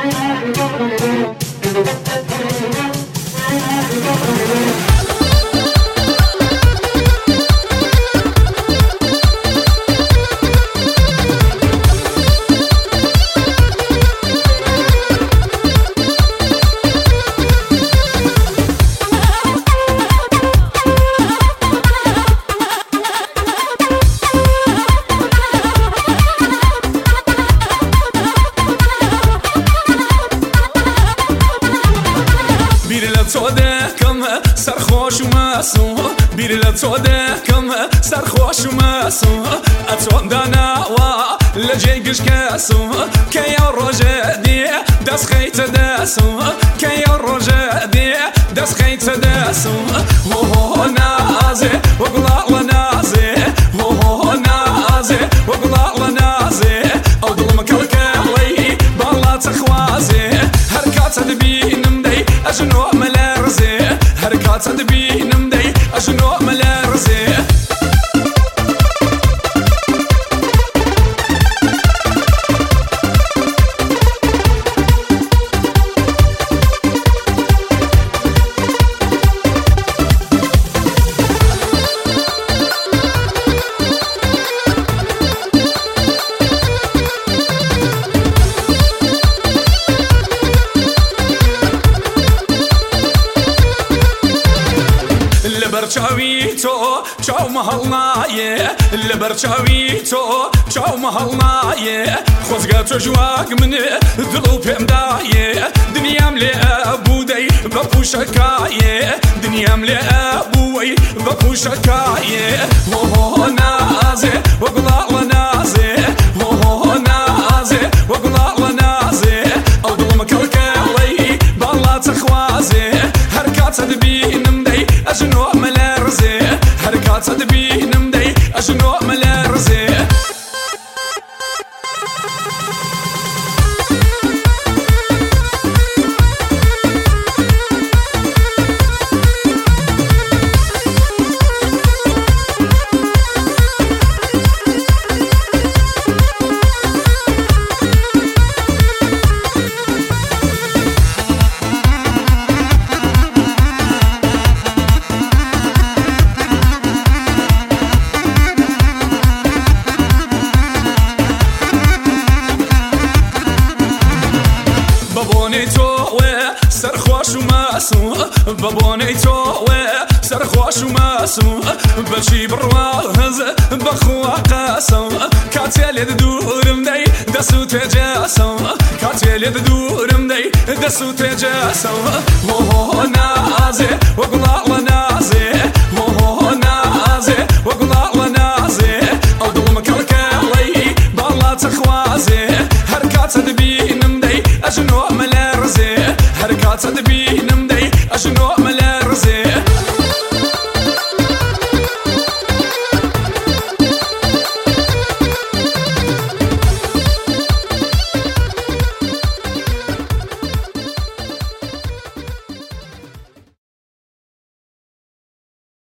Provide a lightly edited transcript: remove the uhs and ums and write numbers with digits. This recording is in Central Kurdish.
صدقكم سرخوش وماسو بير لصدقكم سرخوش وماسو اتون دناوا لجيقش كاسو كي الرجادي داس خيت داسو كي الرجادي داس خيت داسو هو نازي وقلا نازي هو نازي وقلا نازي او ظلمك الكالي بالله تخوازي حركات دبين مدي أجنو ملارزي حركات دبين مدي أجنو ملارزي برچاویتو چاو محلنایه لبرچاویتو چاو محلنایه خوزگا تو جواک من دلو پیم دایه دنیام لی ابودی بپوشکایه دنیام لی ابوی بپوشکایه هو نازه وقلا نازه هو نازه وقلا نازه او دلمك الكالي بالله تخوازه حركات دبين مدي أجنو ملارزي حركات دبين مدي أجنو ملارزي بابوني توه سرخوش وماسو بابوني توه سرخوش وماسو بشي برواز بخوا قاسو كاتيلي دور مدي دسو تجاسو كاتيلي دور مدي دسو تجاسو هو نازي وقلا نازي هو نازي وقلا نازي او ظلمك الكالي بالله تخوازي حركات دبين مدي أجنو ملارزي حركات دبين مدي أجنو